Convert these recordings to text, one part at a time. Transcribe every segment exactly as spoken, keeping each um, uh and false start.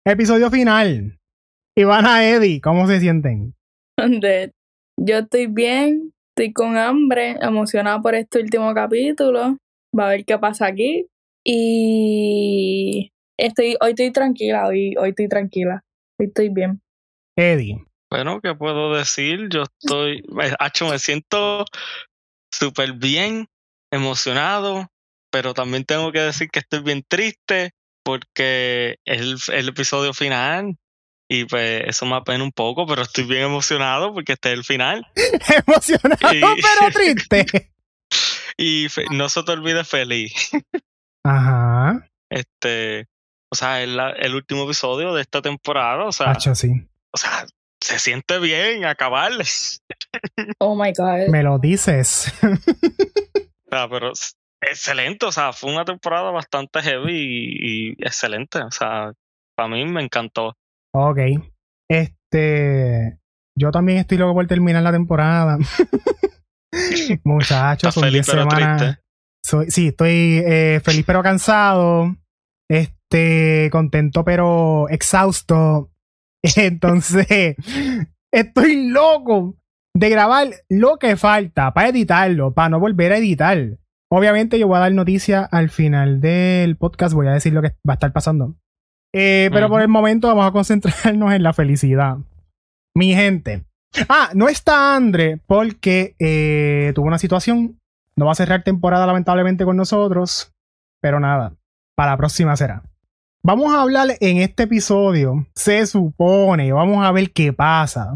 Episodio final. Ivana, Eddie, ¿cómo se sienten? De, yo estoy bien, estoy con hambre, emocionada por este último capítulo. Va a ver qué pasa aquí. Y estoy, hoy estoy tranquila, hoy, hoy estoy tranquila. Hoy estoy bien. Eddie. Bueno, ¿qué puedo decir? Yo estoy, me, hacho, me siento súper bien, emocionado, pero también tengo que decir que estoy bien triste porque es el, el episodio final y pues eso me apena un poco, pero estoy bien emocionado porque este es el final. Emocionado, Y- pero triste. Y fe- no se te olvide feliz. Ajá. Este, o sea, es la- el último episodio de esta temporada, o sea, Hacho, sí. o sea, se siente bien acabarles. Oh my God. Me lo dices. O sea, pero es excelente, o sea, fue una temporada bastante heavy y, y excelente, o sea, para mí me encantó. Ok. Este. Yo también estoy loco por terminar la temporada. Muchachos, Estás son feliz diez pero semanas. triste. Soy, sí, estoy eh, feliz pero cansado. Este, contento pero exhausto. Entonces, estoy loco de grabar lo que falta para editarlo, para no volver a editar. Obviamente yo voy a dar noticias al final del podcast, voy a decir lo que va a estar pasando. Eh, pero por Ujú. el momento vamos a concentrarnos en la felicidad. Mi gente. Ah, no está Andre porque eh, tuvo una situación. No va a cerrar temporada lamentablemente con nosotros. Pero nada, para la próxima será. Vamos a hablar en este episodio, se supone, vamos a ver qué pasa,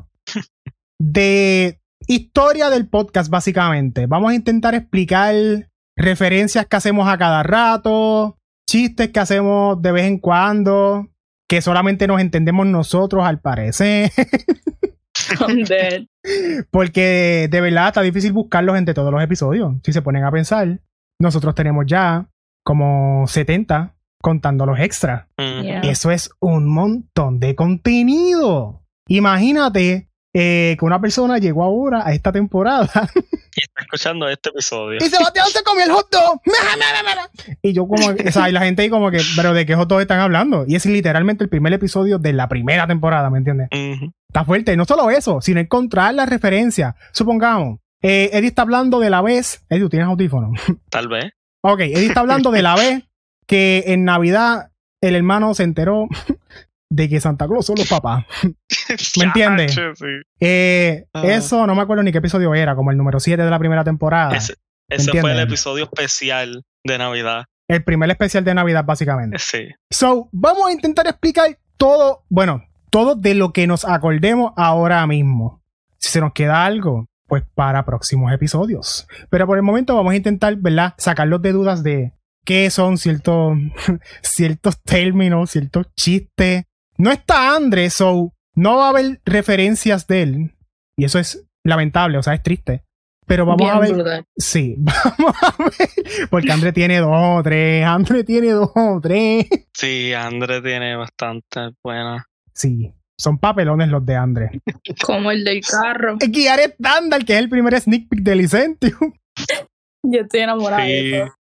de historia del podcast básicamente. Vamos a intentar explicar referencias que hacemos a cada rato, chistes que hacemos de vez en cuando, que solamente nos entendemos nosotros al parecer. I'm dead. Porque de verdad está difícil buscarlos entre todos los episodios. Si se ponen a pensar, nosotros tenemos ya como setenta contando los extras. Ujú. Yeah. Eso es un montón de contenido. Imagínate eh, que una persona llegó ahora a esta temporada Y está escuchando este episodio. y Sebastián se comió el hot dog. Y yo como, o sea, y la gente ahí como que, pero ¿de qué hot dog están hablando? Y es literalmente el primer episodio de la primera temporada, ¿me entiendes? Ujú. Está fuerte. No solo eso, sino encontrar la referencia. Supongamos, eh, Eddie está hablando de la vez. Eddie, ¿tú tienes audífono? Tal vez. Ok, Eddie está hablando de la vez que en Navidad el hermano se enteró de que Santa Claus son los papás. ¿Me entiendes? Chacho, sí. Eh, Ajá. Eso no me acuerdo ni qué episodio era, como el número siete de la primera temporada. Ese, ese fue ¿Entiendes? el episodio especial de Navidad. El primer especial de Navidad, básicamente. Sí. So, vamos a intentar explicar todo, bueno, todo de lo que nos acordemos ahora mismo. Si se nos queda algo, pues para próximos episodios. Pero por el momento vamos a intentar, ¿verdad? Sacarlos de dudas de qué son ciertos, ciertos términos, ciertos chistes. No está Andre, so no va a haber referencias de él. Y eso es lamentable, o sea, es triste. Pero vamos Bien a ver. brutal. Sí, vamos a ver. Porque Andre tiene dos o tres. Andre tiene dos o tres. Sí, André tiene bastante buena. Sí, son papelones los de Andre. Como el del carro. El guiar estándar, que es el primer sneak peek de Licentium. Yo estoy enamorada Sí. de eso.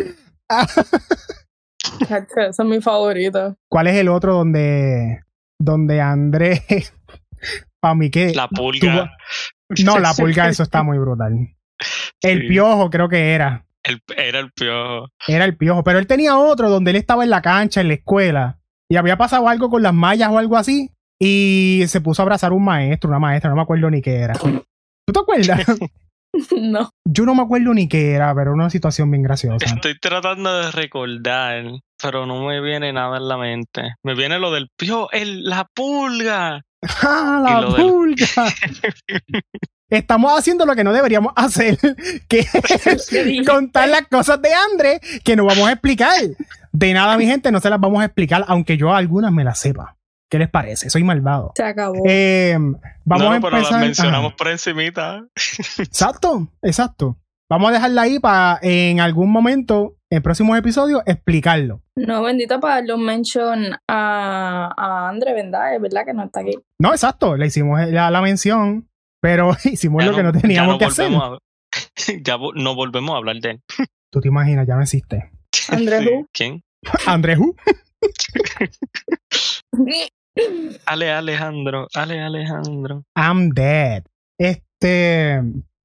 Chacho, eso es mi favorito. ¿Cuál es el otro donde, donde André, para mí que... La pulga. No, la pulga, eso está muy brutal. El Sí. piojo creo que era. El- era el piojo. Era el piojo, pero él tenía otro donde él estaba en la cancha, en la escuela, y había pasado algo con las mallas o algo así, y se puso a abrazar a un maestro, una maestra, no me acuerdo ni qué era. ¿Tú te acuerdas? No. Yo no me acuerdo ni qué era, pero era una situación bien graciosa. Estoy tratando de recordar, pero no me viene nada en la mente. Me viene lo del piojo, el, la pulga. ¡Ah, Y la lo del- pulga! Estamos haciendo lo que no deberíamos hacer, que es ¿Qué dije? contar las cosas de Andre que no vamos a explicar. De nada, mi gente, no se las vamos a explicar, aunque yo algunas me las sepa. ¿Qué les parece? Soy malvado. Se acabó. Eh, vamos no, a no, pero empezar. la mencionamos Ajá. por encimita. Exacto, exacto. Vamos a dejarla ahí para en algún momento, en próximos episodios, explicarlo. No, bendita, para darle un mention a, a Andre, ¿verdad? Es verdad que no está aquí. No, exacto, le hicimos la, la mención, pero hicimos Ya lo que no ya teníamos no que hacer. volvemos a- ya vo- no volvemos a hablar de él. Tú te imaginas, ya no existe. Andre Sí. Who. ¿Quién? André Who. Ale Alejandro, Ale Alejandro. I'm dead. Este.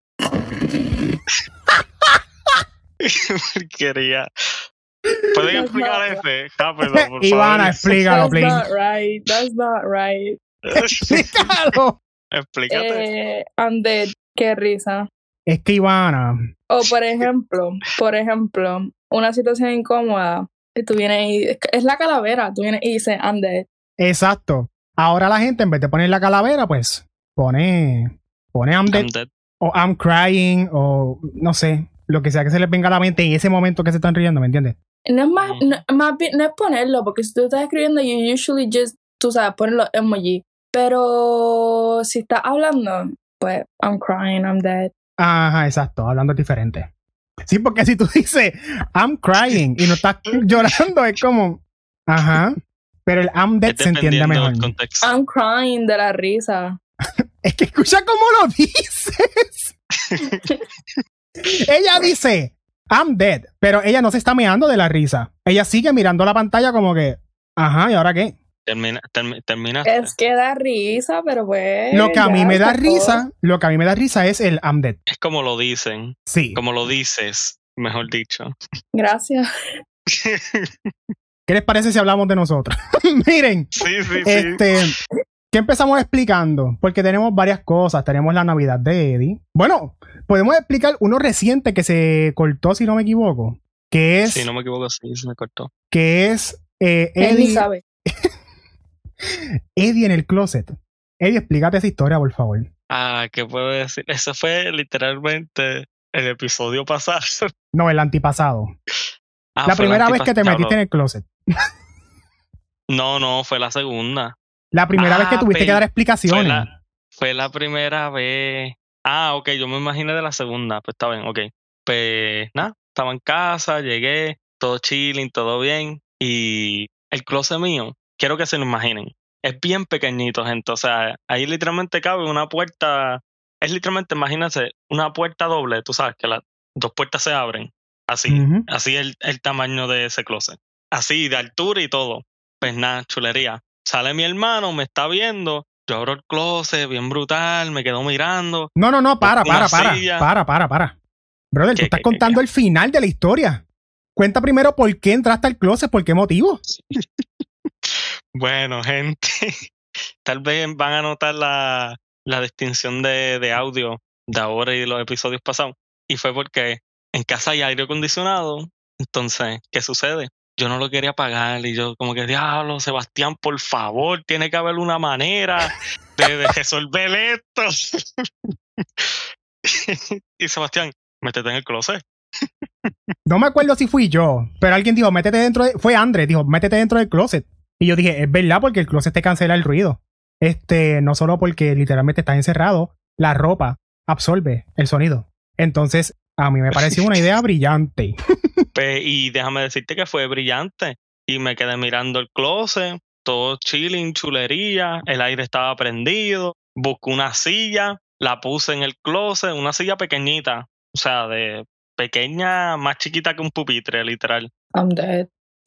Porquería. ¿Pueden That's explicar not ese? Rápido, por Ivana, favor. explícalo, That's please. not right. That's not right. Explícalo. Explícate. Eh, undead, qué risa. Es que Ivana. O por ejemplo, por ejemplo, una situación incómoda. Y tú vienes y es, es la calavera. Tú vienes y dices undead. Exacto. Ahora la gente, en vez de poner la calavera, pues pone. Pone I'm dead. I'm dead. O I'm crying. O no sé. Lo que sea que se les venga a la mente en ese momento que se están riendo, ¿me entiendes? No es más, Mm. no, más bien, no es ponerlo, porque si tú estás escribiendo, you usually just, tú sabes, pones los emojis. Pero si estás hablando, pues, I'm crying, I'm dead. Ajá, exacto. Hablando es diferente. Sí, porque si tú dices I'm crying y no estás llorando, es como. Ajá. Pero el I'm dead Es se entiende dependiendo mejor. del contexto. I'm crying de la risa. Es que escucha cómo lo dices. Ella dice I'm dead, pero ella no se está meando de la risa. Ella sigue mirando la pantalla como que, ajá, ¿y ahora qué? Termina, termi- terminaste. Es que da risa, pero pues. Lo que a mí ya, me da se acabó. risa, lo que a mí me da risa es el I'm dead. Es como lo dicen, Sí. como lo dices, mejor dicho. Gracias. ¿Qué les parece si hablamos de nosotros? Miren, Sí, sí, sí. este, ¿qué empezamos explicando? Porque tenemos varias cosas. Tenemos la Navidad de Eddie. Bueno, podemos explicar uno reciente que se cortó, si no me equivoco. Que es, Si no me equivoco, sí, se me cortó. que es eh, Él ni Eddie, sabe. Eddie en el closet. Eddie, explícate esa historia, por favor. Ah, ¿qué puedo decir? Eso fue literalmente el episodio pasado. No, el antipasado. Ah, la fue el primera vez antipas- que te Diablo. metiste en el closet. No, no, fue la segunda. La primera Ah, vez que tuviste pe- que dar Fue explicaciones. la, fue la primera vez. Ah, ok, yo me imaginé de la segunda. Pues está bien, ok. Pues nada, estaba en casa, llegué, todo chilling, todo bien. Y el closet mío, quiero que se lo imaginen. Es bien pequeñito, gente. O sea, ahí literalmente cabe una puerta. Es literalmente, imagínense, una puerta doble. Tú sabes que las dos puertas se abren. Así, Ujú. así es el, el tamaño de ese closet. Así, de altura y todo. Pues nada, chulería. Sale mi hermano, me está viendo. Yo abro el closet, bien brutal, me quedo mirando. No, no, no, para, Una para, para, silla. para, para, para. Brother, tú ¿Qué, estás qué, qué, contando el final de la historia. Cuenta primero por qué entraste al closet, por qué motivo. Bueno, gente, tal vez van a notar la, la distinción de, de audio de ahora y de los episodios pasados. Y fue porque en casa hay aire acondicionado. Entonces, ¿qué sucede? Yo no lo quería pagar y yo como que, diablo, Sebastián, por favor, tiene que haber una manera de, de resolver esto. Y Sebastián, métete en el closet. No me acuerdo si fui yo, pero alguien dijo, métete dentro de... Fue Andrés, dijo, métete dentro del closet. Y yo dije, es verdad, porque el closet te cancela el ruido. Este, no solo porque literalmente estás encerrado, la ropa absorbe el sonido. Entonces, a mí me pareció una idea brillante. Pe- Y déjame decirte que fue brillante. Y me quedé mirando el closet, todo chilling, chulería, el aire estaba prendido, busqué una silla, la puse en el closet, una silla pequeñita, o sea, de pequeña, más chiquita que un pupitre, literal. I'm dead.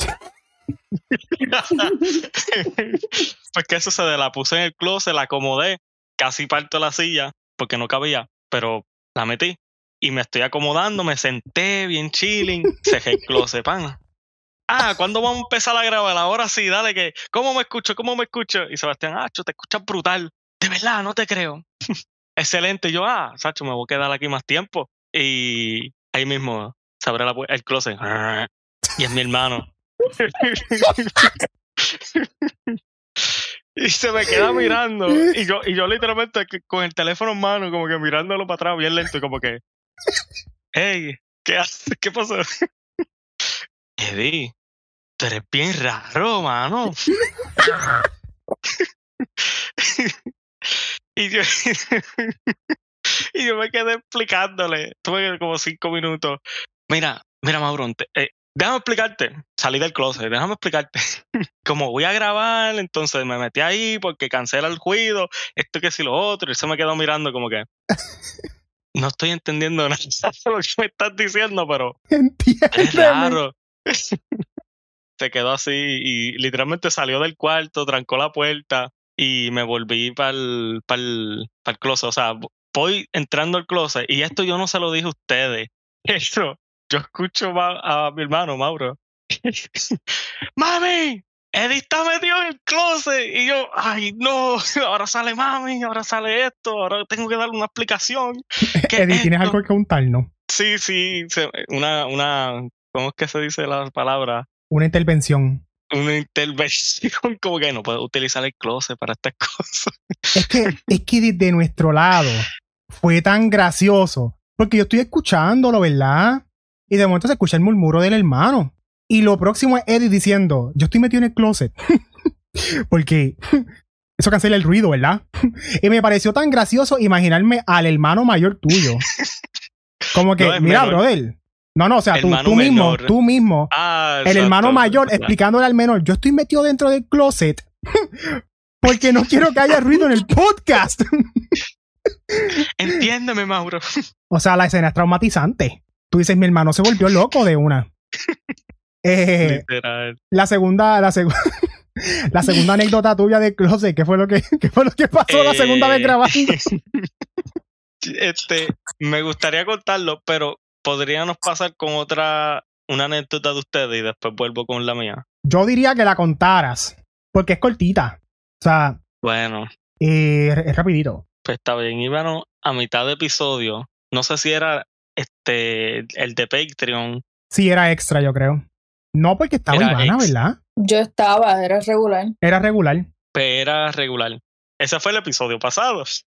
Pues qué sucede, la puse en el closet, la acomodé, casi parto la silla, porque no cabía, pero la metí. Y me estoy acomodando, me senté bien chilling, cerré el closet, pan. Ah, ¿cuándo vamos a empezar a grabar? Ahora sí, dale que. ¿Cómo me escucho? ¿Cómo me escucho? Y Sebastián, ah, te escuchas brutal. De verdad, no te creo. Excelente. Y yo, ah, Sacho, me voy a quedar aquí más tiempo. Y ahí mismo se abre la pu- el closet. Y es mi hermano. Y se me queda mirando. Y yo, y yo literalmente que- con el teléfono en mano, como que mirándolo para atrás, bien lento, y como que. Hey, ¿qué haces? ¿Qué pasó? Eddie, tú eres bien raro, mano. y yo y yo me quedé explicándole. Tuve como cinco minutos. Mira, mira, Maurón, te- eh, déjame explicarte. Salí del closet, déjame explicarte. Como voy a grabar, entonces me metí ahí porque cancela el ruido, esto que si lo otro, y él se me quedó mirando como que no estoy entendiendo nada de lo que me estás diciendo, pero es Entiéndeme. raro. se quedó así y literalmente salió del cuarto, trancó la puerta y me volví para el para el para el closet. O sea, voy entrando al closet y esto yo no se lo dije a ustedes. Eso, yo escucho a, a mi hermano Mauro. ¡Mami! Eddie está metido en el closet. Y yo, ay, no, ahora sale mami, ahora sale esto, ahora tengo que darle una explicación. Eddie, ¿tienes algo que contarnos? Sí, sí, una, una, ¿cómo es que se dice la palabra? Una intervención. Una intervención, como que no puedo utilizar el closet para estas cosas. Es que, es que desde nuestro lado fue tan gracioso, porque yo estoy escuchándolo, ¿verdad? Y de momento se escucha el murmuro del hermano. Y lo próximo es Eddie diciendo, yo estoy metido en el closet. Porque eso cancela el ruido, ¿verdad? Y me pareció tan gracioso imaginarme al hermano mayor tuyo. Como que, no, mira, menor. Brother. No, no, o sea, tú, tú mismo, tú mismo. Ah, el exacto, hermano mayor exacto. explicándole al menor, yo estoy metido dentro del closet porque no quiero que haya ruido en el podcast. Entiéndeme, Mauro. O sea, la escena es traumatizante. Tú dices, mi hermano se volvió loco de una. Eh, Literal. La segunda, la segunda, la segunda anécdota tuya de closet, ¿qué fue lo que, qué fue lo que pasó eh, la segunda vez grabando? Este, me gustaría contarlo, pero podríamos pasar con otra, una anécdota de ustedes y después vuelvo con la mía. Yo diría que la contaras, porque es cortita. O sea, bueno, eh, es rapidito. Pues está bien, íbamos a mitad de episodio. No sé si era este el de Patreon. Sí, era extra, yo creo. No, porque estaba Era Ivana, ex. ¿verdad? Yo estaba, era regular. Era regular. Pero era regular. Ese fue el episodio pasado. Se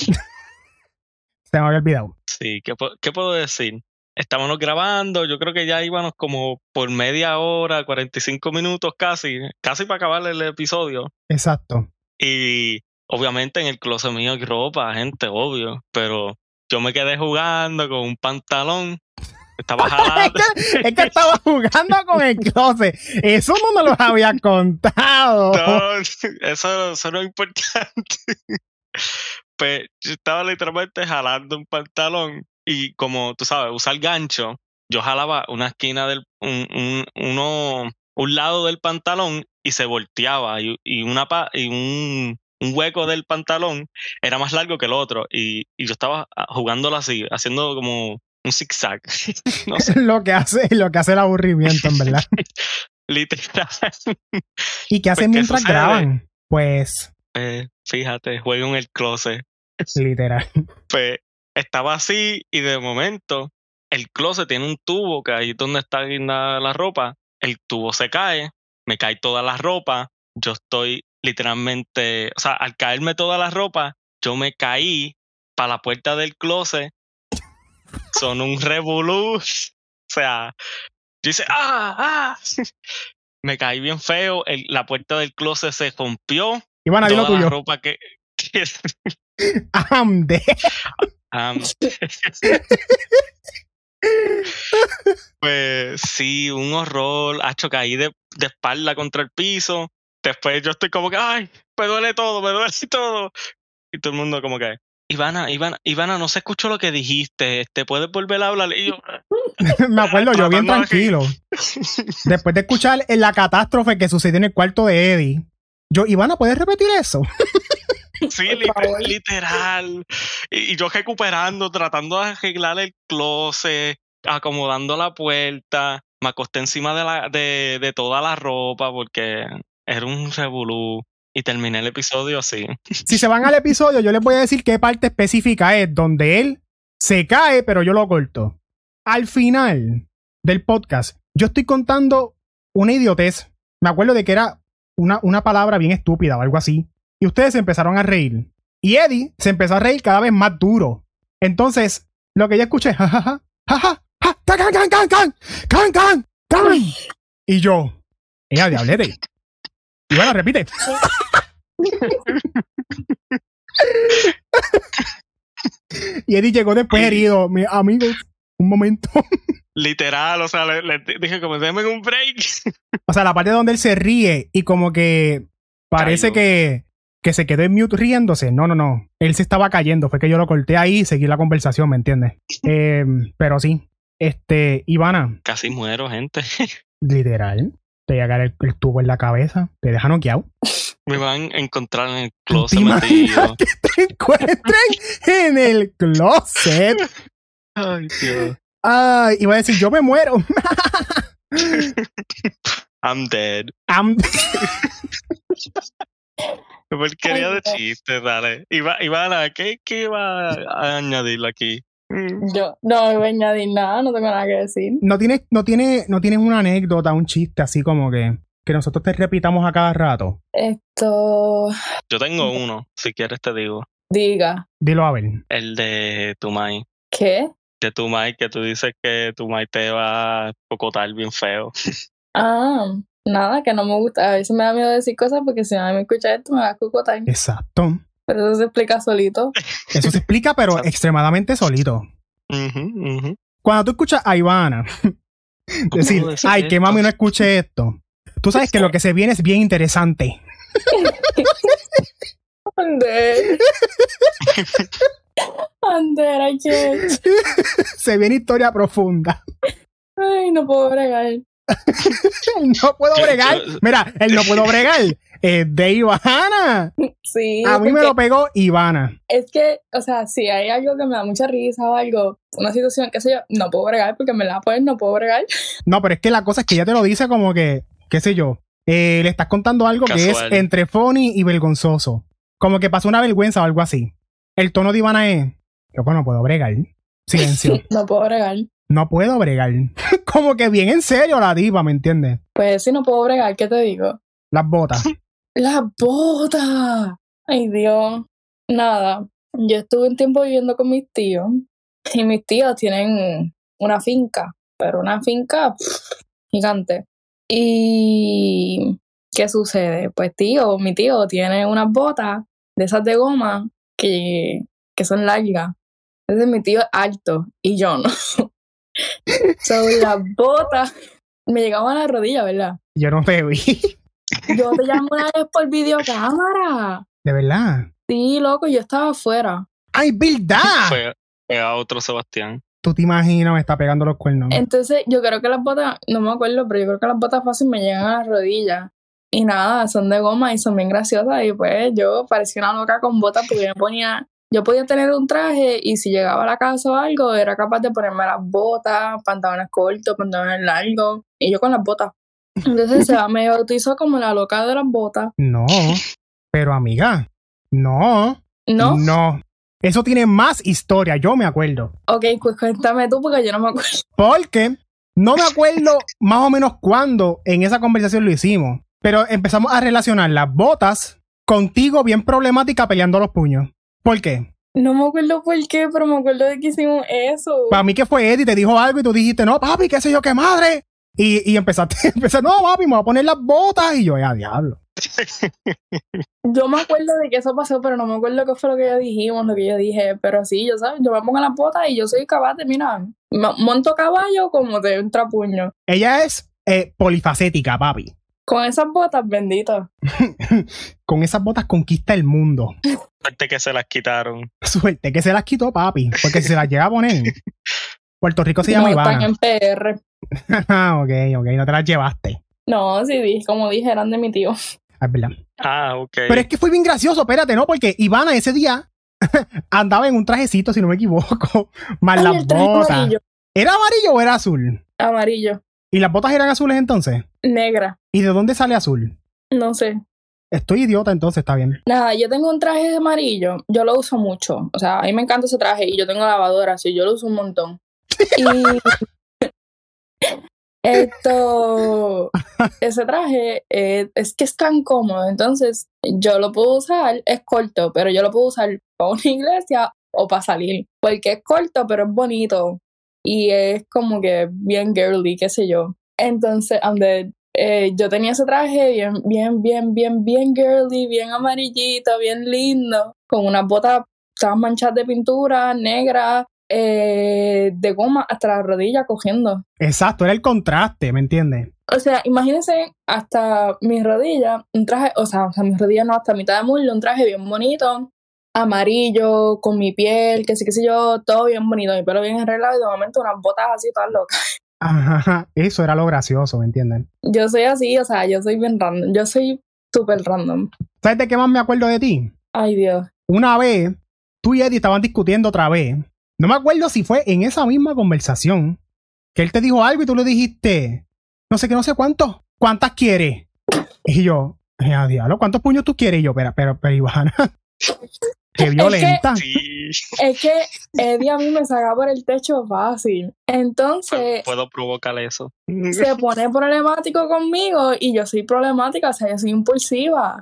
me había olvidado. Sí, ¿qué, qué puedo decir? Estábamos grabando, yo creo que ya íbamos como por media hora, cuarenta y cinco minutos casi, casi para acabar el episodio. Exacto. Y obviamente en el closet mío hay ropa, gente, obvio, pero yo me quedé jugando con un pantalón. Estaba jalando. es, que, es que estaba jugando con el closet. Eso no me lo había contado. No, eso, eso no es importante. Pues yo estaba literalmente jalando un pantalón y como tú sabes, usar gancho, yo jalaba una esquina del un, un, uno, un lado del pantalón y se volteaba y, y, una pa, y un, un hueco del pantalón era más largo que el otro y, y yo estaba jugándolo así, haciendo como un zigzag. No sé. lo que hace, lo que hace el aburrimiento, en verdad. Literal. ¿Y qué hacen pues, mientras ¿qué graban? Pues. Eh, fíjate, juego en el closet. Literal. Pues estaba así y de momento el closet tiene un tubo que ahí es donde está guindada la ropa. El tubo se cae, me cae toda la ropa. Yo estoy literalmente, o sea, al caerme toda la ropa, yo me caí para la puerta del closet. Son un revolú. O sea, yo hice, ¡ah! ¡ah! Me caí bien feo. El, la puerta del closet se rompió. Ivana, dilo tuyo. La ropa que. que Amde. um, pues sí, un horror. Hacho, caí de, de espalda contra el piso. Después yo estoy como que, ¡ay! Me duele todo, me duele todo. Y todo el mundo como que, Ivana, Ivana, Ivana, no se escuchó lo que dijiste. ¿Te puedes volver a hablar? Y yo, me acuerdo, yo bien tranquilo. Después de escuchar la catástrofe que sucedió en el cuarto de Eddie, yo, Ivana, ¿puedes repetir eso? Sí, literal. literal. Y, y yo recuperando, tratando de arreglar el closet, acomodando la puerta. Me acosté encima de, la, de, de toda la ropa porque era un revolú. Y terminé el episodio así. Si se van al episodio, yo les voy a decir qué parte específica es donde él se cae, pero yo lo corto. Al final del podcast, yo estoy contando una idiotez. Me acuerdo de que era una, una palabra bien estúpida o algo así. Y ustedes se empezaron a reír. Y Eddie se empezó a reír cada vez más duro. Entonces, lo que yo escuché, jajaja, jajaja, can, can, can, can, can, can, can. Y yo, ella diablete. Y bueno, repite. Y Eddie llegó después herido. Mi amigos, un momento. Literal, o sea, le, le dije como, déme un break. O sea, la parte donde él se ríe y como que parece que, que se quedó en mute riéndose. No, no, no. Él se estaba cayendo. Fue que yo lo corté ahí y seguí la conversación, ¿me entiendes? Eh, pero sí. Este, Ivana. Casi muero, gente. Literal. te llega el, el tubo en la cabeza, te deja noqueado. Me van a encontrar en el ¿Te closet imaginas metido. que te encuentren en el closet? Ay, Dios. Ay, iba a decir, yo me muero. I'm dead. Am- Porquería Ay, de no. chiste, dale. Iba, Ivana, ¿qué, ¿qué iba a añadirle aquí? Mm. Yo no voy a añadir nada, no tengo nada que decir. no tienes, no tiene, no tienes una anécdota, un chiste así como que, que nosotros te repitamos a cada rato. Esto, Yo tengo uno, si quieres te digo. diga, Dilo a ver. El de tu mai. ¿qué? De tu mai, que tú dices que tu mai te va a cocotar bien feo. Ah, nada, que no me gusta. A veces me da miedo decir cosas porque si nadie me escucha esto me va a cocotar. Exacto. Pero eso se explica solito. Eso se explica, pero Exacto. extremadamente solito. Ujú, ujú. Cuando tú escuchas a Ivana decir, puedo decir ay, que esto? mami no escuche esto, tú sabes que lo que se viene es bien interesante. Ander. Ander, I can't. Se viene historia profunda. Ay, no puedo bregar. Él no puedo Yo- bregar. yo- Mira, él no puedo bregar. Es de Ivana. Sí, A mí me porque lo pegó Ivana. es que, o sea, si hay algo que me da mucha risa o algo, una situación, qué sé yo, no puedo bregar porque me la pues no puedo bregar. No, pero es que la cosa es que ella te lo dice como que, qué sé yo, eh, le estás contando algo que Casual. es entre funny y vergonzoso. Como que pasó una vergüenza o algo así. El tono de Ivana es, yo no puedo bregar. Silencio. No puedo bregar. No puedo bregar. Como que bien en serio la diva, ¿me entiendes? Pues si no puedo bregar, ¿qué te digo? Las botas. ¡Las botas! Ay, Dios. Nada. Yo estuve un tiempo viviendo con mis tíos. Y mis tíos tienen una finca. Pero una finca pff, gigante. Y... ¿qué sucede? Pues tío, mi tío tiene unas botas de esas de goma que, que son largas. Entonces mi tío es alto y yo no. Son las botas. Me llegaban a la rodilla, ¿verdad? Yo no te vi. Yo te llamo una vez por videocámara. De verdad. Sí, loco, yo estaba afuera. ¡Ay, verdad! Fue, fue a otro Sebastián. Tú te imaginas, me está pegando los cuernos. Entonces, yo creo que las botas, no me acuerdo, pero yo creo que las botas fácil me llegan a las rodillas. Y nada, son de goma y son bien graciosas. Y pues yo parecía una loca con botas porque yo me ponía, yo podía tener un traje y si llegaba a la casa o algo, era capaz de ponerme las botas, pantalones cortos, pantalones largos. Y yo con las botas. Entonces se me bautizó como la loca de las botas. No. Pero amiga, no. ¿No? No. Eso tiene más historia, yo me acuerdo. Ok, pues cuéntame tú porque yo no me acuerdo. Porque no me acuerdo más o menos cuándo en esa conversación lo hicimos. Pero empezamos a relacionar las botas contigo bien problemática peleando los puños. ¿Por qué? No me acuerdo por qué, pero me acuerdo de que hicimos eso. Para mí que fue Eddie, te dijo algo y tú dijiste, no, papi, qué sé yo, qué madre. Y, y empezaste, empezaste, no, papi, me voy a poner las botas. Y yo, ya, diablo. Yo me acuerdo de que eso pasó, pero no me acuerdo qué fue lo que yo dijimos, lo que yo dije. Pero sí, yo sabes, yo me pongo las botas y yo soy capaz de, mira, m- monto caballo como de un trapuño. Ella es eh, polifacética, papi. Con esas botas, bendito. Con esas botas conquista el mundo. Suerte que se las quitaron. Suerte que se las quitó, papi. Porque si se las llega a poner. Puerto Rico se llama No, están Ivana. en P R. ok, ok, no te las llevaste. No, sí, dije, como dije, eran de mi tío. Ah, es verdad. Ah, ok. Pero es que fue bien gracioso, espérate, ¿no? Porque Ivana ese día andaba en un trajecito, si no me equivoco, más Ay, las el traje botas. amarillo. ¿Era amarillo o era azul? Amarillo. ¿Y las botas eran azules entonces? Negra. ¿Y de dónde sale azul? No sé. Estoy idiota entonces, está bien. Nada, yo tengo un traje amarillo, yo lo uso mucho, o sea, a mí me encanta ese traje y yo tengo lavadora, así yo lo uso un montón. Y esto, ese traje eh, es que es tan cómodo, entonces yo lo puedo usar, es corto, pero yo lo puedo usar para una iglesia o para salir, porque es corto, pero es bonito y es como que bien girly, qué sé yo. Entonces, donde Eh, yo tenía ese traje bien, bien, bien, bien, bien girly, bien amarillito, bien lindo, con unas botas todas manchadas de pintura, negras, eh, de goma hasta la rodilla cogiendo. Exacto, era el contraste, ¿me entiendes? O sea, imagínense hasta mis rodillas, un traje, o sea, hasta mis rodillas no, hasta mitad de muslo, un traje bien bonito, amarillo, con mi piel, que sí, que sé yo, todo bien bonito, mi pelo bien arreglado y de momento unas botas así todas locas. Ajá, eso era lo gracioso, ¿me entienden? Yo soy así, o sea, yo soy bien random. Yo soy súper random. ¿Sabes de qué más me acuerdo de ti? Ay, Dios. Una vez, tú y Eddie estaban discutiendo otra vez. No me acuerdo si fue en esa misma conversación que él te dijo algo y tú le dijiste, no sé qué, no sé cuántos. ¿Cuántas quieres? Y yo, a diablo, ¿cuántos puños tú quieres? Y yo, pero, pero, pero, Ivana, qué violenta. Sí. Es que Eddie a mí me saca por el techo fácil. Entonces, Puedo provocar eso. se pone problemático conmigo y yo soy problemática, o sea, yo soy impulsiva.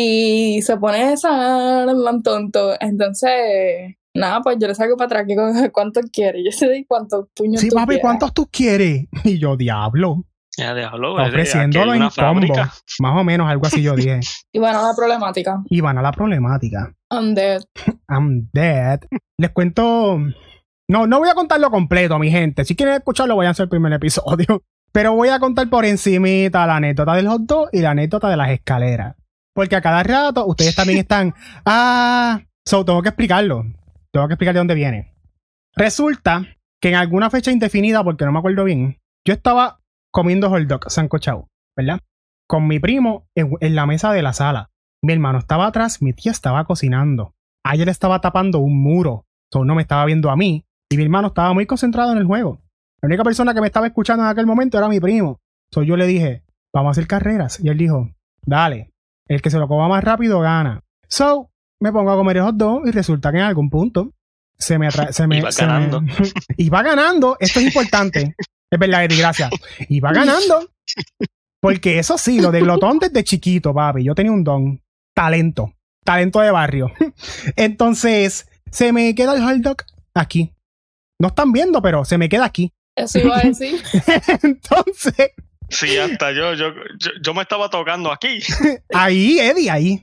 Y se pone esa man tonto. Entonces, nada, pues yo le saco para atrás que con- cuánto quiere. Yo sé cuántos puños Sí, tú papi, quieras. ¿cuántos tú quieres? Y yo, diablo, Ya déjalo. está eh, aquí ofreciéndolo hay en una combo. fábrica. Más o menos, algo así yo dije. Y bueno, la problemática. Y van a la problemática. I'm dead. I'm dead. Les cuento... No, no voy a contarlo completo, mi gente. Si quieren escucharlo, vayan al primer episodio. Pero voy a contar por encimita la anécdota del hot dog y la anécdota de las escaleras. Porque a cada rato ustedes también están... Ah... So, tengo que explicarlo. Tengo que explicar de dónde viene. Resulta que en alguna fecha indefinida, porque no me acuerdo bien, yo estaba comiendo hot dog sancochado, ¿verdad? Con mi primo en, en la mesa de la sala. Mi hermano estaba atrás, mi tía estaba cocinando. Ayer estaba tapando un muro. So, no me estaba viendo a mí. Y mi hermano estaba muy concentrado en el juego. La única persona que me estaba escuchando en aquel momento era mi primo. So, yo le dije, vamos a hacer carreras. Y él dijo, dale, el que se lo coma más rápido gana. So, me pongo a comer el hot dog y resulta que en algún punto se me atra- se me, Iba se me- ganando. Iba ganando. Esto es importante. Es verdad, Eddie, gracias. Iba ganando. Porque eso sí, lo de glotón desde chiquito, papi. Yo tenía un don. Talento. Talento de barrio. Entonces, se me queda el hot dog aquí. No están viendo, pero se me queda aquí. Eso iba a decir. Entonces, Sí, hasta yo, yo, yo, yo me estaba tocando aquí. ahí, Eddie, ahí.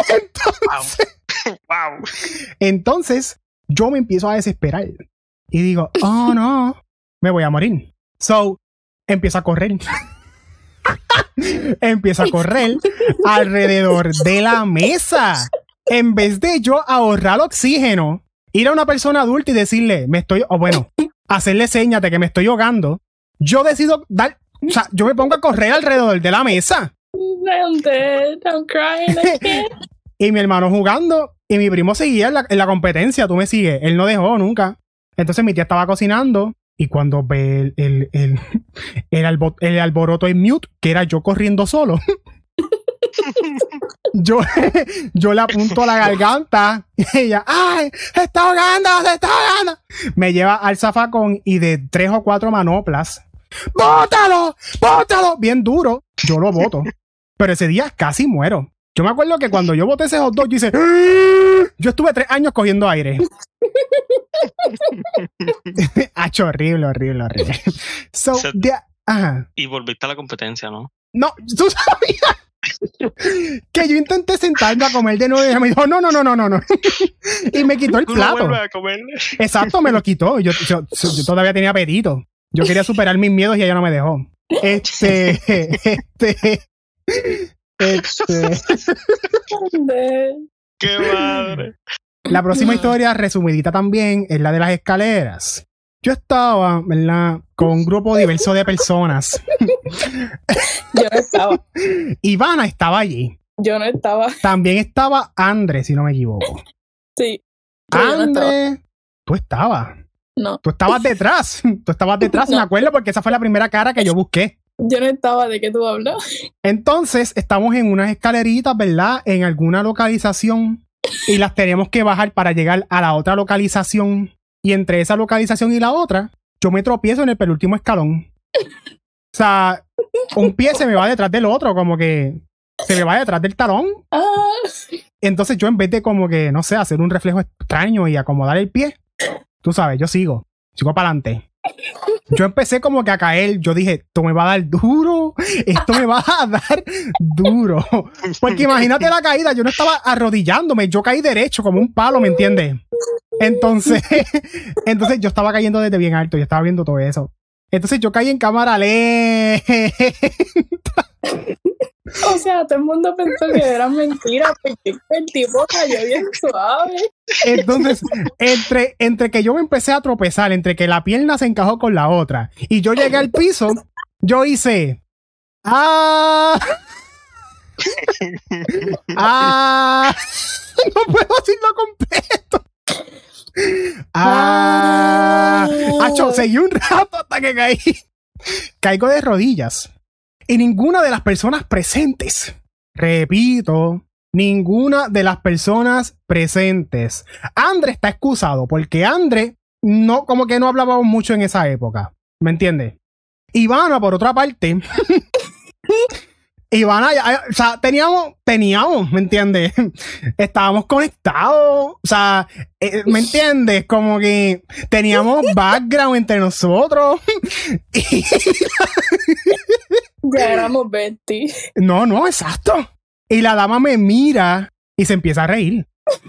Wow. Wow. Entonces, yo me empiezo a desesperar. Y digo, oh no, me voy a morir. So, empiezo a correr. Empiezo a correr alrededor de la mesa. En vez de yo ahorrar oxígeno, ir a una persona adulta y decirle, me estoy, o bueno, hacerle señas de que me estoy ahogando, yo decido dar, o sea, yo me pongo a correr alrededor de la mesa. I'm dead. I'm crying again. Y mi hermano jugando, y mi primo seguía en la, en la competencia, tú me sigues, él no dejó nunca. Entonces mi tía estaba cocinando, y cuando ve el, el, el, el, albo- el alboroto en mute, que era yo corriendo solo, yo, yo le apunto a la garganta, y ella, ¡ay! ¡Se está ahogando! ¡Se está ahogando! Me lleva al zafacón, y de tres o cuatro manoplas, ¡bótalo! ¡Bótalo! Bien duro, yo lo boto. Pero ese día casi muero. Yo me acuerdo que cuando yo boté ese hot dog, yo hice... Yo estuve tres años cogiendo aire. Hacho, horrible, horrible, horrible. So, Se- de- ajá. Y volviste a la competencia, ¿no? No, tú sabías que yo intenté sentarme a comer de nuevo y ella me dijo, no, no, no, no, no, no. Y me quitó el Tú no plato. vuelves a comer. Exacto, me lo quitó. Yo, yo, yo todavía tenía apetito. Yo quería superar mis miedos y ella no me dejó. Este, este, este... I'm dead. ¡Qué madre! La próxima historia, resumidita también, es la de las escaleras. Yo estaba, ¿verdad?, con un grupo diverso de personas. Yo no estaba. Ivana estaba allí. Yo no estaba. También estaba André, si no me equivoco. Sí. Pero yo no estaba. André, tú estabas. No. Tú estabas detrás. Tú estabas detrás, No. me acuerdo, porque esa fue la primera cara que yo busqué. Yo no estaba. ¿De qué tú hablas? Entonces, estamos en unas escaleritas, ¿verdad?, en alguna localización. Y las tenemos que bajar para llegar a la otra localización. Y entre esa localización y la otra, yo me tropiezo en el penúltimo escalón. O sea, un pie se me va detrás del otro, como que se me va detrás del talón. Ah. Entonces yo, en vez de como que, no sé, hacer un reflejo extraño y acomodar el pie, tú sabes, yo sigo, sigo para adelante. Yo empecé como que a caer, yo dije, esto me va a dar duro, esto me va a dar duro. Porque imagínate la caída, yo no estaba arrodillándome, yo caí derecho como un palo, ¿me entiendes? Entonces, entonces yo estaba cayendo desde bien alto, yo estaba viendo todo eso. Entonces yo caí en cámara lenta. O sea, todo el mundo pensó que eran mentiras porque el tipo cayó bien suave. Entonces, entre, entre que yo me empecé a tropezar, entre que la pierna se encajó con la otra y yo llegué al piso, yo hice... ¡Ah! ¡Ah! No puedo decirlo completo. ¡Ah! Acho, seguí un rato hasta que caí. Caigo de rodillas. Y ninguna de las personas presentes, repito, ninguna de las personas presentes. Andre está excusado porque Andre no, como que no hablábamos mucho en esa época. ¿Me entiendes? Ivana, por otra parte, Ivana, ya, o sea, teníamos, teníamos, ¿me entiendes? Estábamos conectados, o sea, eh, ¿me entiendes? Como que teníamos background entre nosotros. Y ya éramos Betty. No, no, exacto. Y la dama me mira y se empieza a reír.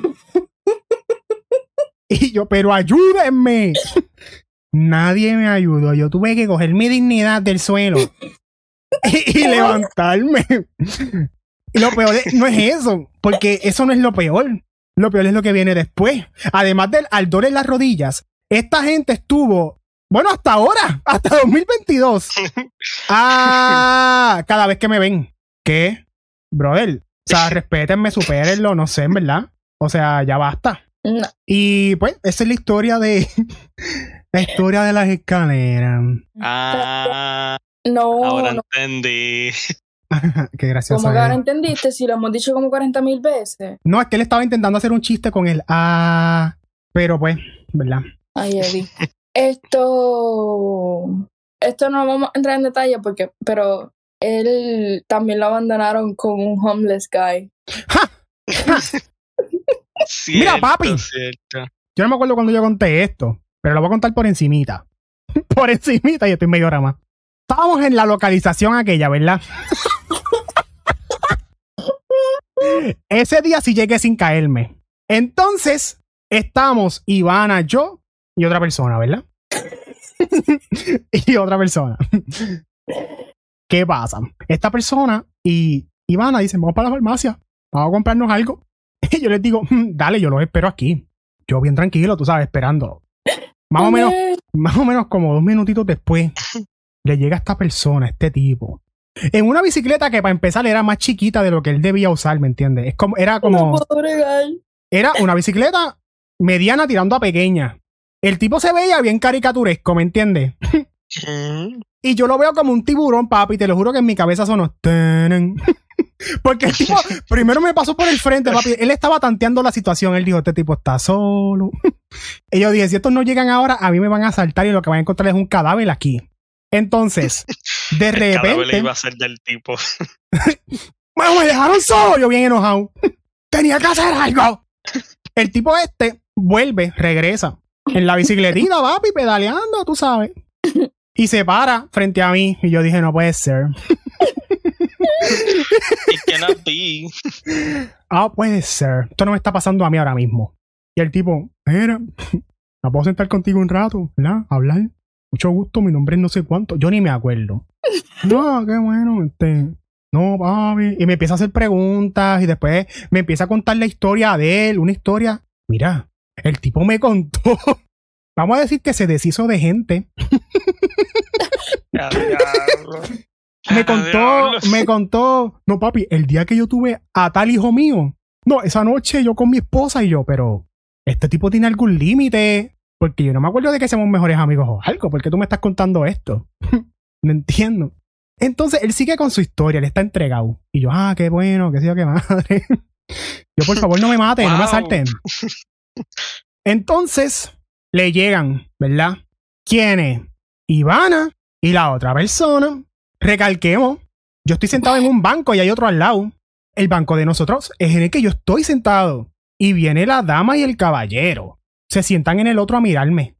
Y yo, pero ayúdenme. Nadie me ayudó. Yo tuve que coger mi dignidad del suelo y, y levantarme. Y lo peor es, no es eso, porque eso no es lo peor. Lo peor es lo que viene después. Además del ardor en las rodillas, esta gente estuvo, bueno, hasta ahora, hasta dos mil veintidós. Ah, cada vez que me ven. ¿Qué? Brother, o sea, respétenme, supérenlo, no sé, en verdad. O sea, ya basta. No. Y pues, esa es la historia de... la historia de las escaleras. Ah, No, ahora no. entendí. Qué gracioso. ¿Cómo que ahora es. entendiste? Si lo hemos dicho como cuarenta mil veces. No, es que él estaba intentando hacer un chiste con el ah, pero pues, ¿verdad? Ay, Eddie. Esto... Esto no vamos a entrar en detalle porque... Pero él también lo abandonaron con un homeless guy. ¡Ja! ¡Ja! Cierto, Mira, papi. Cierto. Yo no me acuerdo cuando yo conté esto, pero lo voy a contar por encimita. Por encimita y estoy medio hora más. Estábamos en la localización aquella, ¿verdad? Ese día sí llegué sin caerme. Entonces, estamos Ivana, yo y otra persona, ¿verdad? Y otra persona. ¿Qué pasa? Esta persona y Ivana dicen, vamos para la farmacia, vamos a comprarnos algo. Y yo les digo, dale, yo los espero aquí. Yo bien tranquilo, tú sabes, esperándolo. Más o menos, más o menos como dos minutitos después, le llega esta persona, este tipo, en una bicicleta que para empezar era más chiquita de lo que él debía usar, ¿me entiendes? Es como, era como, era una bicicleta mediana tirando a pequeña. El tipo se veía bien caricaturesco, ¿me entiendes? Y yo lo veo como un tiburón, papi, te lo juro que en mi cabeza sonó. Porque el tipo primero me pasó por el frente, papi. Él estaba tanteando la situación. Él dijo, este tipo está solo. Y yo dije, si estos no llegan ahora, a mí me van a asaltar y lo que van a encontrar es un cadáver aquí. Entonces, de El repente... cadáver iba a ser del tipo. Bueno, me dejaron solo, yo bien enojado. Tenía que hacer algo. El tipo este vuelve, regresa en la bicicletita, papi, pedaleando, tú sabes. Y se para frente a mí. Y yo dije, no puede ser. It cannot be. Ah, puede ser. Esto no me está pasando a mí ahora mismo. Y el tipo, mira, ¿me puedo sentar contigo un rato? ¿Verdad? Hablar. Mucho gusto, mi nombre es no sé cuánto. Yo ni me acuerdo. No, qué bueno, este... No, papi. Y me empieza a hacer preguntas y después me empieza a contar la historia de él. Una historia... Mira, el tipo me contó... Vamos a decir que se deshizo de gente. Ya, diablo. Me Ya, contó, diablo. me contó... No, papi, el día que yo tuve a tal hijo mío... No, esa noche yo con mi esposa y yo, pero... Este tipo tiene algún límite... Porque yo no me acuerdo de que seamos mejores amigos o algo. ¿Por qué tú me estás contando esto? No entiendo. Entonces, él sigue con su historia. Él está entregado. Y yo, ah, qué bueno, qué sé yo, qué madre. Yo, por favor, no me maten, no me Wow. asalten. Entonces, le llegan, ¿verdad? ¿Quiénes? Ivana y la otra persona. Recalquemos. Yo estoy sentado en un banco y hay otro al lado. El banco de nosotros es en el que yo estoy sentado. Y viene la dama y el caballero. Se sientan en el otro a mirarme.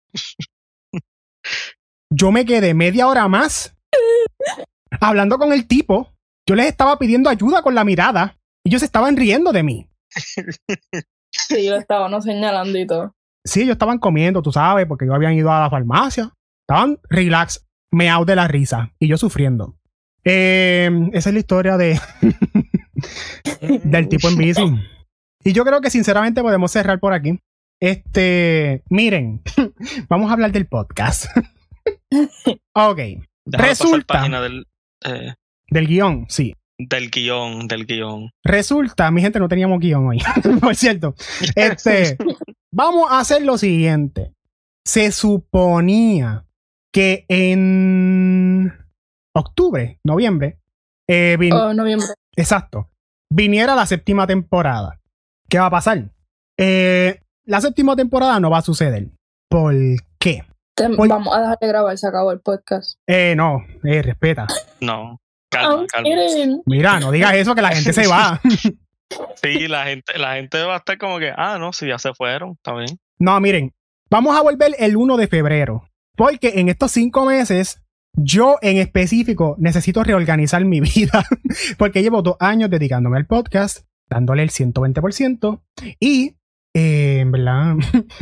Yo me quedé media hora más hablando con el tipo. Yo les estaba pidiendo ayuda con la mirada. Y ellos estaban riendo de mí. Sí, lo estaban señalando y todo. Sí, ellos estaban comiendo, tú sabes, porque yo habían ido a la farmacia. Estaban relax, meados de la risa. Y yo sufriendo. Eh, esa es la historia de del tipo en bici. Y yo creo que sinceramente podemos cerrar por aquí. Este, miren, vamos a hablar del podcast. Ok. Déjame Resulta pasar página del, eh, del guión, sí. del guión, del guión. Resulta, mi gente, no teníamos guión hoy. Por cierto. Este, vamos a hacer lo siguiente. Se suponía que en octubre, noviembre, eh, vin- Oh, noviembre. exacto, viniera la séptima temporada. ¿Qué va a pasar? Eh, la séptima temporada no va a suceder. ¿Por qué? Te- Pues- vamos a dejar de grabar, se acabó el podcast. Eh, no, eh, respeta. No, calma, I'm calma. kidding. Mira, no digas eso que la gente se va. Sí, la gente, la gente va a estar como que, ah, no, si ya se fueron, está bien. No, miren, vamos a volver el uno de febrero. Porque en estos cinco meses, yo en específico necesito reorganizar mi vida. Porque llevo dos años dedicándome al podcast, dándole el ciento veinte por ciento. Y, eh, en verdad,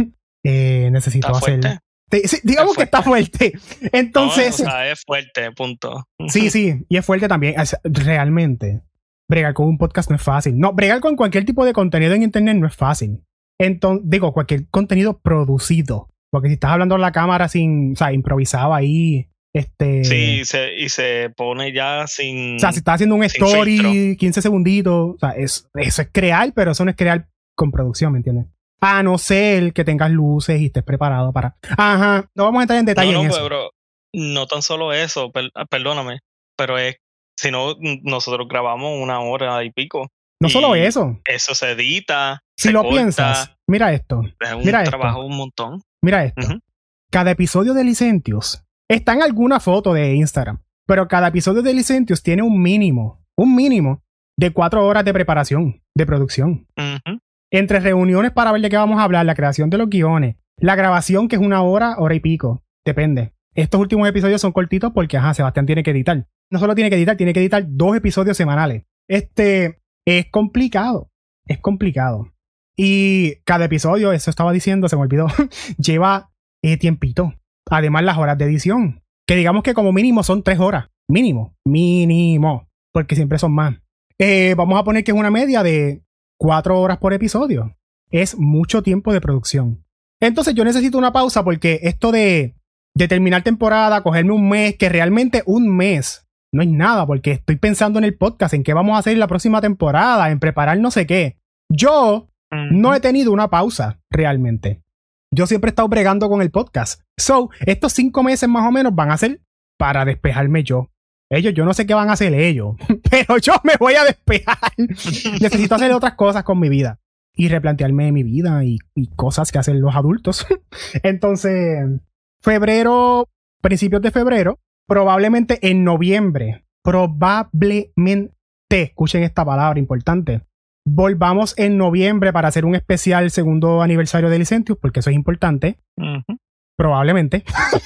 eh, necesito Está hacer... fuerte. Te- sí, digamos Es que está fuerte. Entonces, No, o sea, es fuerte, punto. sí, sí, y es fuerte también. O sea, realmente, bregar con un podcast no es fácil. No, bregar con cualquier tipo de contenido en internet no es fácil. Entonces, digo, cualquier contenido producido. Porque si estás hablando en la cámara sin, o sea, improvisado ahí, este... Sí, se, y se pone ya sin. O sea, si estás haciendo un sin story, filtro. quince segunditos, o sea, es, eso es crear, pero eso no es crear con producción, ¿me entiendes? A no ser que tengas luces y estés preparado para... Ajá, no vamos a entrar en detalle No, en no, eso. pero no tan solo eso, per- perdóname, pero es, si no, nosotros grabamos una hora y pico. No y solo eso. Eso se edita, Si se lo corta, piensas, mira esto, es un mira esto. trabajo un montón. mira esto. Ujú. Cada episodio de Licentius está en alguna foto de Instagram, pero cada episodio de Licentius tiene un mínimo, un mínimo de cuatro horas de preparación, de producción. Ujú. Entre reuniones para ver de qué vamos a hablar, la creación de los guiones, la grabación que es una hora, hora y pico, depende. Estos últimos episodios son cortitos porque, ajá, Sebastián tiene que editar. No solo tiene que editar, tiene que editar dos episodios semanales. Este, es complicado, es complicado. Y cada episodio, eso estaba diciendo, se me olvidó, lleva eh, tiempito. Además, las horas de edición, que digamos que como mínimo son tres horas. Mínimo, mínimo, porque siempre son más. Eh, vamos a poner que es una media de cuatro horas por episodio. Es mucho tiempo de producción. Entonces yo necesito una pausa porque esto de, de terminar temporada, cogerme un mes, que realmente un mes no es nada, porque estoy pensando en el podcast, en qué vamos a hacer en la próxima temporada, en preparar no sé qué. Yo no he tenido una pausa realmente. Yo siempre he estado bregando con el podcast. So, estos cinco meses más o menos van a ser para despejarme yo. Ellos, yo no sé qué van a hacer ellos, pero yo me voy a despejar. Necesito hacer otras cosas con mi vida y replantearme mi vida y, y cosas que hacen los adultos. Entonces, febrero, principios de febrero, probablemente en noviembre, probablemente, escuchen esta palabra importante, volvamos en noviembre para hacer un especial segundo aniversario de Licentius, porque eso es importante, Ujú. probablemente.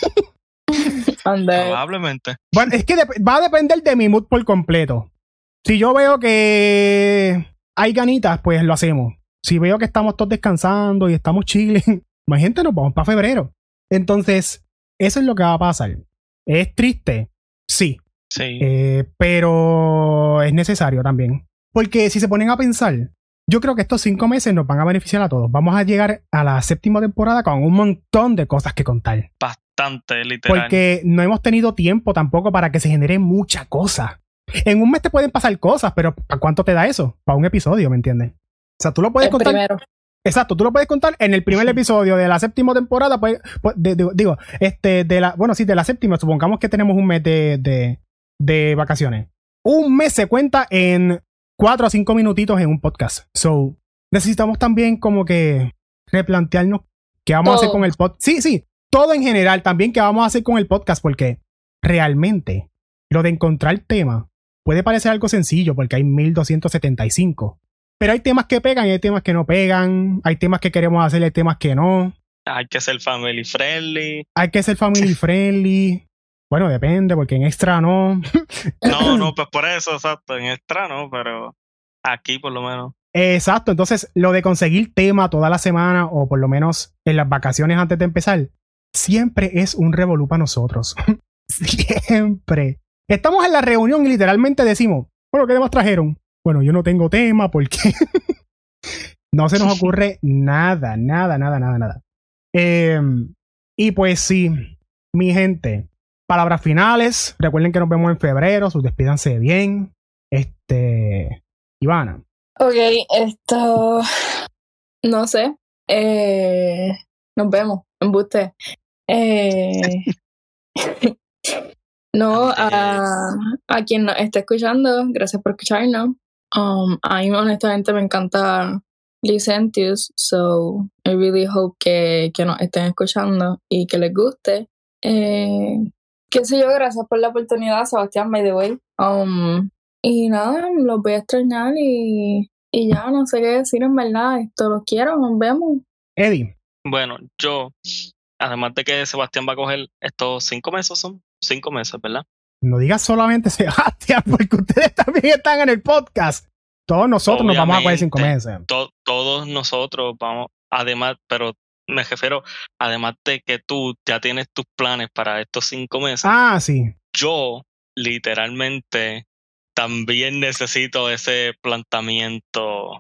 Ande. Probablemente. Bueno, es que dep- va a depender de mi mood por completo. Si yo veo que hay ganitas, pues lo hacemos. Si veo que estamos todos descansando y estamos chilling, imagínate, nos vamos para febrero. Entonces, eso es lo que va a pasar. ¿Es triste? Sí. Sí. Eh, pero es necesario también. Porque si se ponen a pensar, yo creo que estos cinco meses nos van a beneficiar a todos. Vamos a llegar a la séptima temporada con un montón de cosas que contar. Bastante, literal. Porque no hemos tenido tiempo tampoco para que se genere mucha cosa. En un mes te pueden pasar cosas, pero ¿para cuánto te da eso? Para un episodio, ¿me entiendes? O sea, tú lo puedes El contar. primero. Exacto, tú lo puedes contar en el primer episodio de la séptima temporada. Pues, pues, de- de- digo, este, de la, bueno, sí, de la séptima, supongamos que tenemos un mes de, de, de vacaciones. Un mes se cuenta en cuatro o cinco minutitos en un podcast. So, necesitamos también como que replantearnos qué vamos a hacer Todo. con el podcast. Sí, sí, todo en general, también qué vamos a hacer con el podcast, porque realmente lo de encontrar tema puede parecer algo sencillo porque hay mil doscientos setenta y cinco. Pero hay temas que pegan y hay temas que no pegan. Hay temas que queremos hacer y hay temas que no. Hay que ser family friendly. Hay que ser family friendly. Bueno, depende, porque en extra no. No, no, pues por eso, exacto. En extra no, pero aquí por lo menos. Exacto, entonces lo de conseguir tema toda la semana o por lo menos en las vacaciones antes de empezar, siempre es un revolú para nosotros. Siempre. Estamos en la reunión y literalmente decimos, bueno, ¿qué temas trajeron? Bueno, yo no tengo tema porque no se nos ocurre nada, nada, nada, nada, nada. Eh, y pues sí, mi gente, palabras finales. Recuerden que nos vemos en febrero, sus despídanse bien. Este, Ivana. Ok, esto, no sé, eh, nos vemos, embuste. Eh, no, a, a quien nos esté escuchando, gracias por escucharnos. Um, a mí honestamente me encanta Licentius, so I really hope que, que nos estén escuchando y que les guste. Eh, qué sé yo, gracias por la oportunidad, Sebastián, by the way. Um, y nada, los voy a extrañar y, y ya no sé qué decir en verdad. Esto los quiero, nos vemos. Eddie. Bueno, yo, además de que Sebastián va a coger estos cinco meses, son cinco meses, ¿verdad? No digas solamente Sebastián, porque ustedes también están en el podcast. Todos nosotros Obviamente, nos vamos a coger cinco meses. To, todos nosotros vamos, además, pero me refiero, además de que tú ya tienes tus planes para estos cinco meses. Ah, sí. Yo, literalmente, también necesito ese planteamiento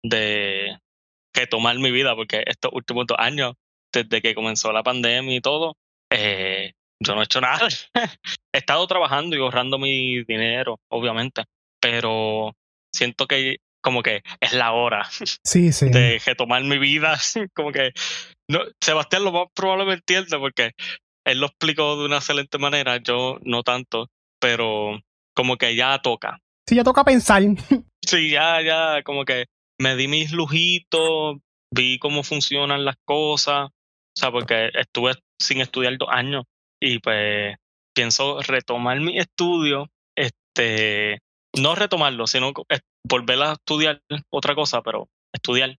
de retomar mi vida, porque estos últimos dos años, desde que comenzó la pandemia y todo, eh, yo no he hecho nada. He estado trabajando y ahorrando mi dinero, obviamente, pero siento que como que es la hora sí, sí. de retomar mi vida. Como que no, Sebastián lo más probable me entiende porque él lo explicó de una excelente manera, yo no tanto, pero como que ya toca. Sí, ya toca pensar. Sí, ya, ya, como que me di mis lujitos, vi cómo funcionan las cosas, o sea, porque estuve sin estudiar dos años y pues pienso retomar mi estudio, este, no retomarlo, sino volver a estudiar otra cosa, pero estudiar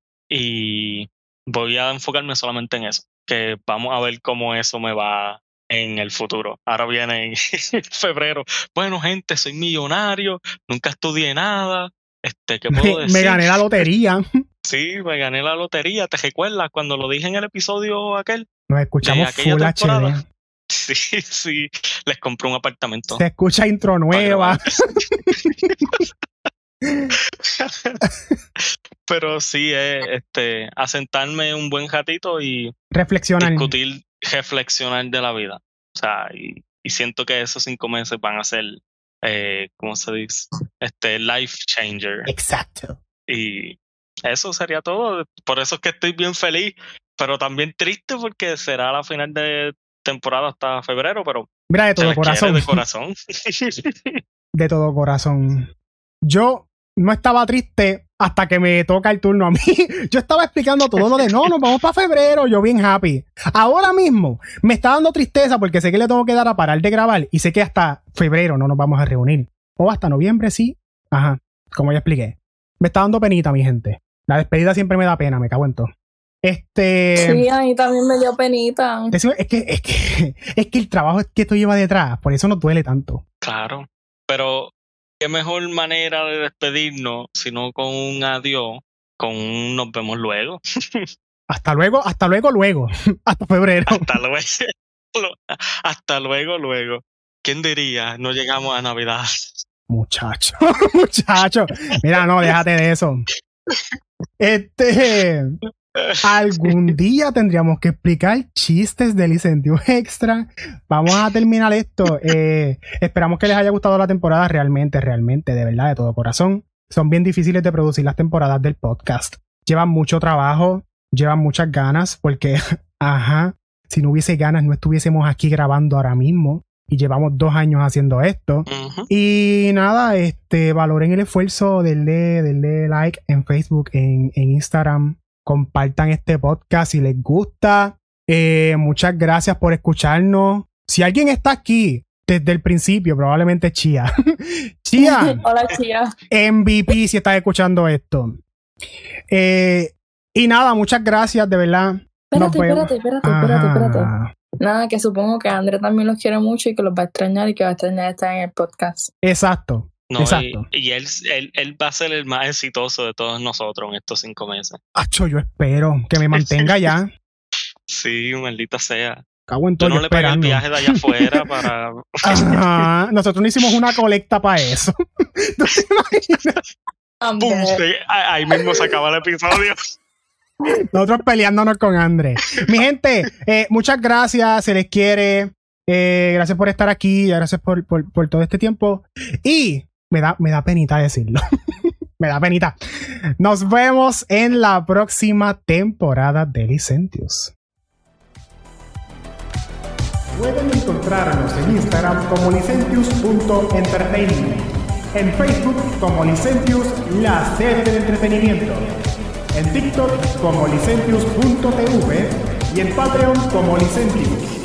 y voy a enfocarme solamente en eso, que vamos a ver cómo eso me va en el futuro. Ahora viene en febrero. Bueno, gente, soy millonario, nunca estudié nada. Este, ¿qué puedo me, decir? me gané la lotería. Sí, me gané la lotería. ¿Te recuerdas cuando lo dije en el episodio aquel? Nos escuchamos Full temporada? H D. Sí, sí. Les compré un apartamento. Se escucha intro nueva. Pero sí, es este, asentarme un buen ratito y reflexionar. discutir, reflexionar de la vida. O sea, y, y siento que esos cinco meses van a ser, eh, ¿cómo se dice? Este, life changer. Exacto. Y eso sería todo. Por eso es que estoy bien feliz, pero también triste porque será la final de temporada hasta febrero, pero mira, de todo corazón. De corazón. De todo corazón. Yo no estaba triste hasta que me toca el turno a mí. Yo estaba explicando todo lo de no, nos vamos para febrero, yo bien happy. Ahora mismo me está dando tristeza porque sé que le tengo que dar a parar de grabar y sé que hasta febrero no nos vamos a reunir. O hasta noviembre sí. Ajá, como ya expliqué. Me está dando penita, mi gente. La despedida siempre me da pena, me cago en todo. Este... Sí, a mí también me dio penita. Es que, es que, es que el trabajo que esto lleva detrás, por eso nos duele tanto. Claro, pero qué mejor manera de despedirnos sino con un adiós, con un nos vemos luego. Hasta luego, hasta luego, luego. Hasta febrero. Hasta luego. Hasta luego, luego. ¿Quién diría? No llegamos a Navidad. Muchacho, muchacho. Mira, no, déjate de eso. Este... Algún día tendríamos que explicar chistes del incentivo extra. Vamos a terminar esto. Eh, esperamos que les haya gustado la temporada realmente, realmente, de verdad, de todo corazón. Son bien difíciles de producir las temporadas del podcast. Llevan mucho trabajo, llevan muchas ganas, porque, ajá, si no hubiese ganas no estuviésemos aquí grabando ahora mismo. Y llevamos dos años haciendo esto. Uh-huh. Y nada, este, valoren el esfuerzo, denle, denle like en Facebook, en, en Instagram. Compartan este podcast si les gusta. Eh, muchas gracias por escucharnos. Si alguien está aquí desde el principio, probablemente es Chia. Chia. Hola, Chia. M V P si estás escuchando esto. Eh, y nada, muchas gracias, de verdad. Espérate, espérate, espérate, espérate, espérate. Nada, que supongo que André también los quiere mucho y que los va a extrañar y que va a extrañar estar en el podcast. Exacto. No, Exacto. Y, y él, él, él va a ser el más exitoso de todos nosotros en estos cinco meses. Acho, yo espero que me mantenga ya. Sí, maldita sea. cago en Yo todo, no yo le pagué el esperando. viaje de allá afuera para... Ajá, nosotros no hicimos una colecta para eso. ¿Tú te imaginas? ¡Pum! André. Se- ahí mismo se acaba el episodio. Nosotros peleándonos con André. Mi gente, eh, muchas gracias, se les quiere. Eh, gracias por estar aquí, gracias por, por, por todo este tiempo. Y me da, me da penita decirlo. Me da penita. Nos vemos en la próxima temporada de Licentius. Pueden encontrarnos en Instagram como licentius punto entertainment, en Facebook como Licentius, la sede del entretenimiento, en TikTok como licentius punto tv y en Patreon como Licentius.